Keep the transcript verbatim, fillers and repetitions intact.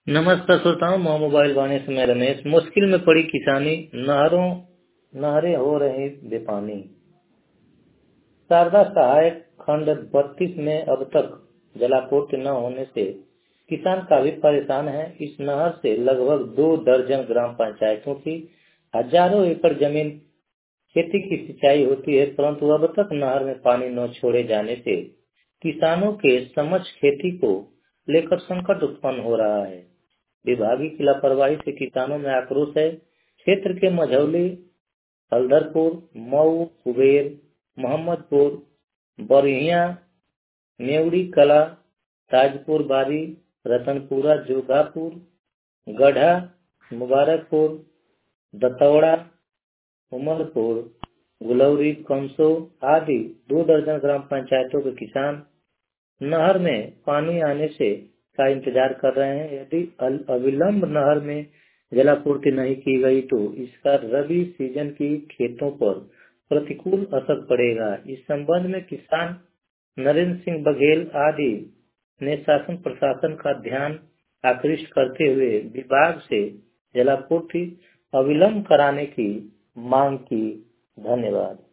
नमस्कार श्रोताओं, मैं मोबाइल वाणी से मैं रमेश। मुश्किल में पड़ी किसानी, नहरों नहरें हो रही बेपानी। शारदा सहायक खंड बत्तीस में अब तक जलापूर्ति न होने से किसान काफी परेशान है। इस नहर से लगभग दो दर्जन ग्राम पंचायतों की हजारों एकड़ जमीन खेती की सिंचाई होती है, परंतु अब तक नहर में पानी न छोड़े जाने से किसानों के समक्ष खेती को लेकर संकट उत्पन्न हो रहा है। विभागीय की लापरवाही से किसानों में आक्रोश है। क्षेत्र के मझौली, हल्दरपुर, मऊ, कुबेर, मोहम्मदपुर, बरहिया, नेवड़ी कला, ताजपुर बारी, रतनपुरा, जोगापुर, गढ़ा, मुबारकपुर, दतौड़ा, उमरपुर, गुलौरी, कंसो आदि दो दर्जन ग्राम पंचायतों के किसान नहर में पानी आने से का इंतजार कर रहे हैं। यदि अविलंब नहर में जलापूर्ति नहीं की गई तो इसका रबी सीजन की खेतों पर प्रतिकूल असर पड़ेगा। इस संबंध में किसान नरेंद्र सिंह बघेल आदि ने शासन प्रशासन का ध्यान आकृष्ट करते हुए विभाग से जलापूर्ति अविलंब कराने की मांग की। धन्यवाद।